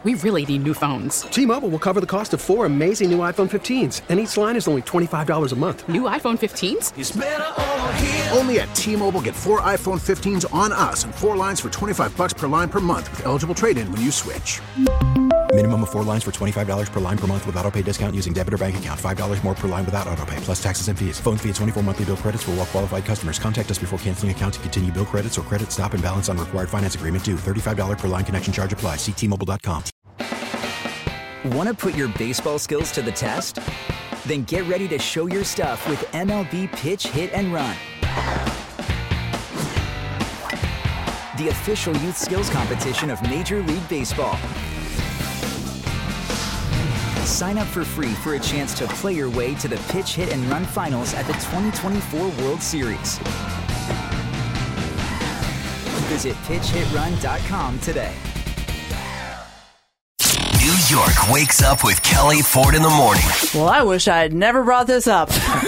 We really need new phones. T-Mobile will cover the cost of 4 amazing new iPhone 15s, and each line is only $25 a month. New iPhone 15s? It's better over here. Only at T-Mobile, get 4 iPhone 15s on us and 4 lines for $25 per line per month with eligible trade-in when you switch. Minimum of 4 lines for $25 per line per month with autopay discount using debit or bank account. $5 more per line without autopay, plus taxes and fees. Phone fee at 24 monthly bill credits for well-qualified customers. Contact us before canceling account to continue bill credits or credit stop and balance on required finance agreement due. $35 per line connection charge applies. See T-Mobile.com. Want to put your baseball skills to the test? Then get ready to show your stuff with MLB Pitch, Hit, and Run. The official youth skills competition of Major League Baseball. Sign up for free for a chance to play your way to the Pitch, Hit, and Run finals at the 2024 World Series. Visit pitchhitrun.com today. New York wakes up with Kelly Ford in the morning. Well, I wish I had never brought this up.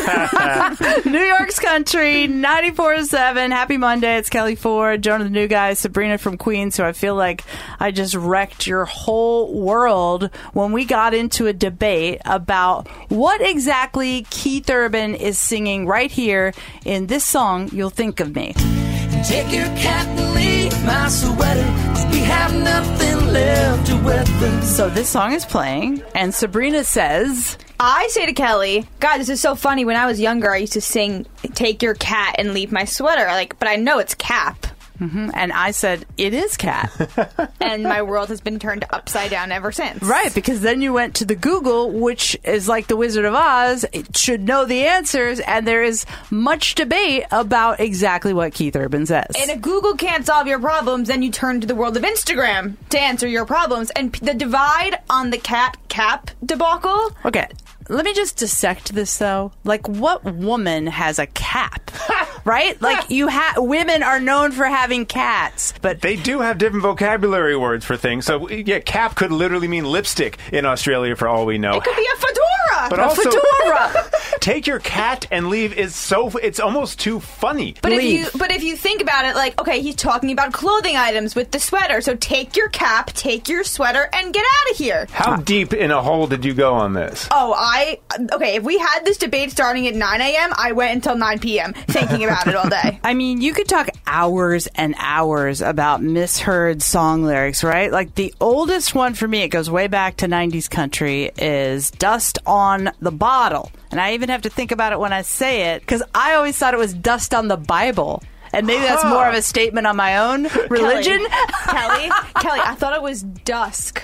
New York's Country, 94.7. Happy Monday. It's Kelly Ford, Jonah the New Guy, Sabrina from Queens. So I feel like I just wrecked your whole world when we got into a debate about what exactly Keith Urban is singing right here in this song, You'll Think of Me. Take your cat and leave my sweater, 'cause we have nothing left to weather. So this song is playing, and Sabrina says, I say to Kelly, God, this is so funny. When I was younger, I used to sing, take your cat and leave my sweater. But I know it's Cap. Mm-hmm. And I said, it is Cat. And my world has been turned upside down ever since. Right, because then you went to the Google, which is like the Wizard of Oz. It should know the answers, and there is much debate about exactly what Keith Urban says. And if Google can't solve your problems, then you turn to the world of Instagram to answer your problems. And the divide on the Cap debacle... Okay, let me just dissect this, though. Like, what woman has a cap? Right? Like, women are known for having cats, but they do have different vocabulary words for things. So, yeah, cap could literally mean lipstick in Australia for all we know. It could be a fedora. But also, fedora. Take your cat and leave is it's almost too funny. But if you think about it, like, okay, he's talking about clothing items with the sweater. So take your cap, take your sweater, and get out of here. How deep in a hole did you go on this? If we had this debate starting at 9 a.m., I went until 9 p.m. thinking about it all day. I mean, you could talk hours and hours about misheard song lyrics, right? Like, the oldest one for me, it goes way back to 90s country, is Dust on the Bottle. And I even have to think about it when I say it, because I always thought it was Dust on the Bible. And maybe that's more of a statement on my own religion. Kelly, I thought it was dusk.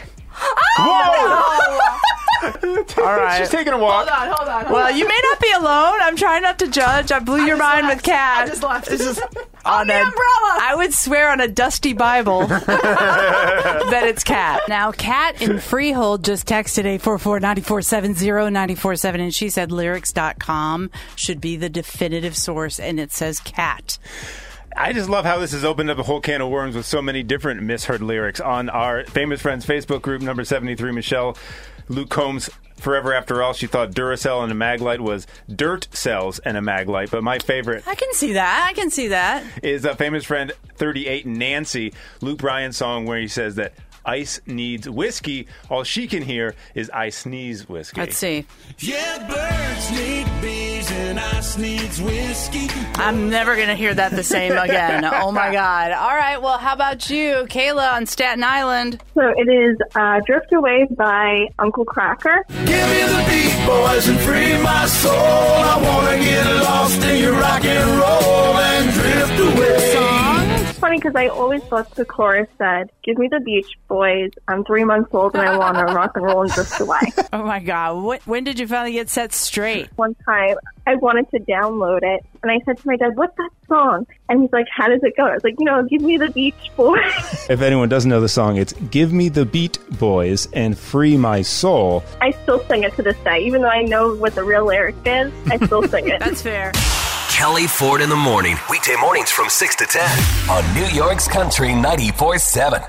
Whoa! All right. She's taking a walk. Hold on. Well, you may not be alone. I'm trying not to judge. I blew your mind with Cat. I just left. On the umbrella. I would swear on a dusty Bible that it's Cat. Now, Cat in Freehold just texted 844-9470-947, and she said lyrics.com should be the definitive source, and it says Cat. I just love how this has opened up a whole can of worms with so many different misheard lyrics on our Famous Friends Facebook group, number 73. Michelle Luke Combs, Forever After All, she thought Duracell and a Maglite was Dirt Cells and a Maglite. But my favorite... I can see that. ...is a Famous Friend 38, Nancy, Luke Bryan's song where he says that Ice needs whiskey. All she can hear is I sneeze whiskey. Let's see. Yeah, birds need bees and ice needs whiskey. I'm never going to hear that the same again. Oh, my God. All right. Well, how about you, Kayla on Staten Island? So it is Drift Away by Uncle Cracker. Give me the beat, boys, and free my soul. I want to get lost in your rock and roll and drift away. It's funny because I always thought the chorus said, give me the Beach Boys, I'm 3 months old and I want to rock and roll and drift away. Oh my God. When did you finally get set straight? One time I wanted to download it and I said to my dad, what's that song? And he's like, how does it go? I was like, give me the Beach Boys. If anyone doesn't know the song, it's Give Me the Beat Boys and Free My Soul. I still sing it to this day. Even though I know what the real lyric is, I still sing it. That's fair. Kelly Ford in the morning. Weekday mornings from 6 to 10 on New York's Country 94.7.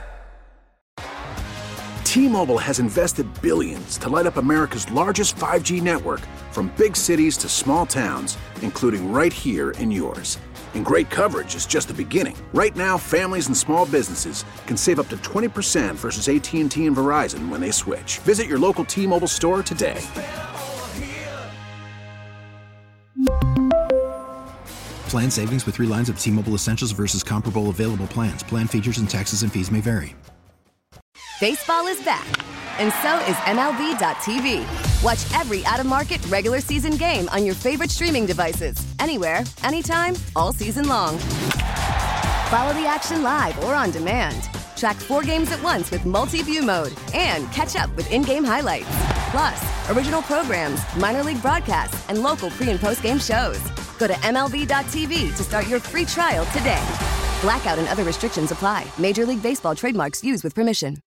T-Mobile has invested billions to light up America's largest 5G network, from big cities to small towns, including right here in yours. And great coverage is just the beginning. Right now, families and small businesses can save up to 20% versus AT&T and Verizon when they switch. Visit your local T-Mobile store today. Plan savings with 3 lines of T-Mobile Essentials versus comparable available plans. Plan features and taxes and fees may vary. Baseball is back, and so is MLB.tv. Watch every out-of-market regular season game on your favorite streaming devices, anywhere, anytime, all season long. Follow the action live or on demand. Track 4 games at once with multi-view mode and catch up with in-game highlights. Plus, original programs, minor league broadcasts, and local pre- and post-game shows. Go to MLB.tv to start your free trial today. Blackout and other restrictions apply. Major League Baseball trademarks used with permission.